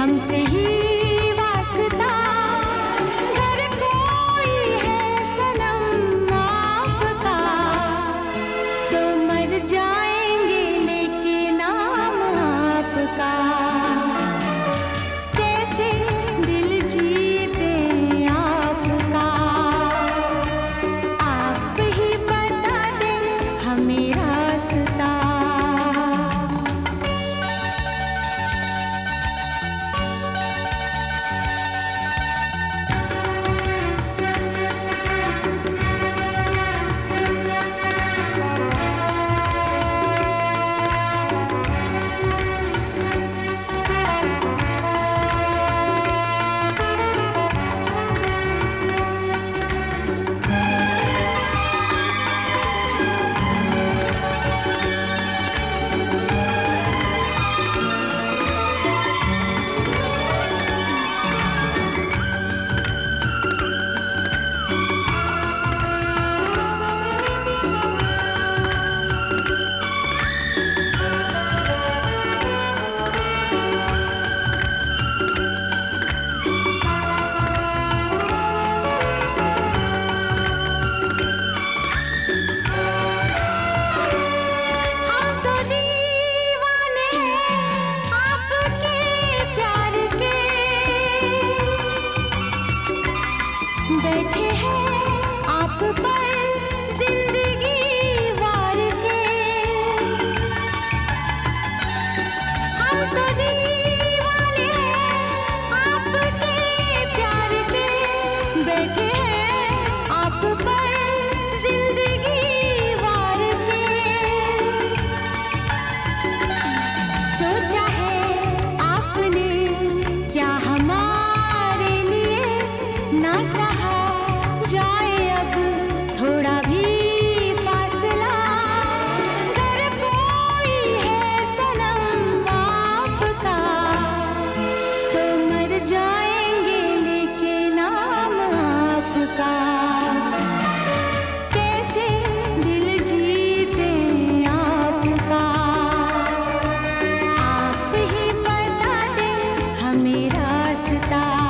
हमसे ही वास्ता। घर कोई है सनम आपका, तो मर जाएंगे लेके नाम आपका। कैसे दिल जीते आपका, आप ही बता दें हमें रास्ता। बैठे हैं आप पर जिंदगी वार के, हम तो दीवाने हैं आपके प्यार के। बैठे हैं आप पर जिंदगी वार के, सोचा है आपने क्या हमारे लिए ना सहा जाए अब थोड़ा भी फासला। घर कोई है सनम आपका, तो मर जाएंगे लेके नाम आपका। कैसे दिल जीते आपका, आप ही बता दें हमें रास्ता।